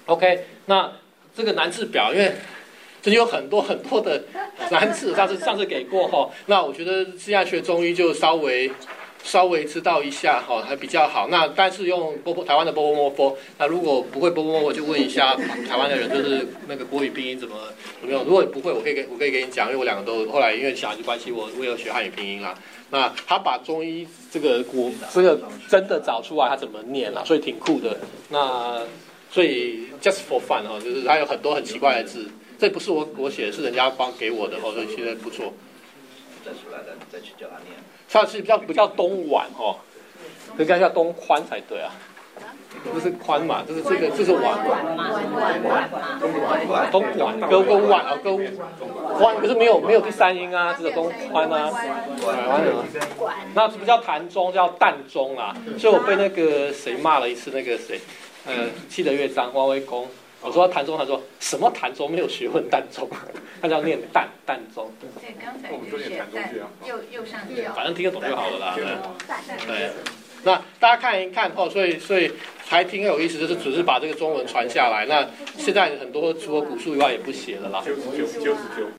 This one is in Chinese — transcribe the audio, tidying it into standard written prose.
OK， 那这个难字表，因为这里有很多很多的难字，上次给过哈。那我觉得现在学中医就稍微知道一下哈，还比较好。那但是用台湾的波波摸波，那如果不会波波摸，我就问一下台湾的人，就是那个国语拼音怎么用。如果不会，我可以给你讲，因为我两个都后来因为小孩子关系，我有学汉语拼音啦。那他把中医这个真的找出来，他怎么念啦，所以挺酷的。那所以 just for fun 哈，就是他有很多很奇怪的字，这不是我写的，是人家给我的哦，所以其实不错。 再出来的，你再去叫他念。 它是不叫东莞哈，应该叫东宽才对啊。不是宽嘛，这是皖。东莞，跟皖啊，跟宽，可是没有第三音啊，只有东宽啊。那不叫潭中，叫淡中啦。所以我被那个谁骂了一次，那个谁，气得越脏，汪威公。我说潭中，他说什么潭中没有学问淡中，他叫念淡中。 对，刚才就写淡，右上角。 反正听得懂就好了啦。对。那大家看一看哦，所以还挺有意思，就是只是把这个中文传下来。那现在很多除了古书以外也不写了啦。99